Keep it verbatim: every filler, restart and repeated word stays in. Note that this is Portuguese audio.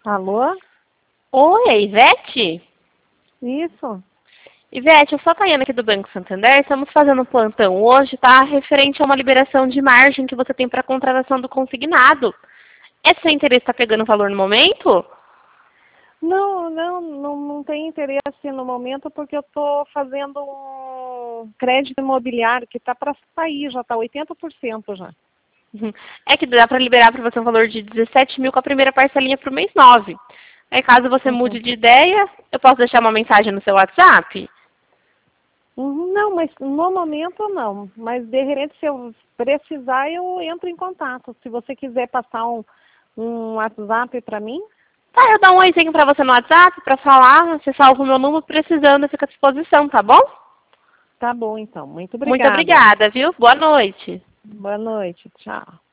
Alô? Oi, é Ivete? Isso. Ivete, eu sou a Tayana aqui do Banco Santander. Estamos fazendo um plantão hoje, tá? Referente a uma liberação de margem que você tem para a contratação do consignado. Esse seu interesse está pegando valor no momento? Não, não, não, não tem interesse no momento porque eu estou fazendo um crédito imobiliário que está para sair, já está oitenta por cento já. Uhum. É que dá para liberar para você um valor de dezessete mil com a primeira parcelinha para o mês nove. Aí caso você Uhum. mude de ideia, eu posso deixar uma mensagem no seu WhatsApp? Uhum, não, mas no momento não. Mas de repente, se eu precisar, eu entro em contato. Se você quiser passar um, um WhatsApp para mim. Tá, eu dou um oizinho para você no WhatsApp para falar, você salva o meu número, precisando, eu fico à disposição, tá bom? Tá bom, então. Muito Muito obrigada. obrigada, viu? Boa noite. Boa noite. Tchau.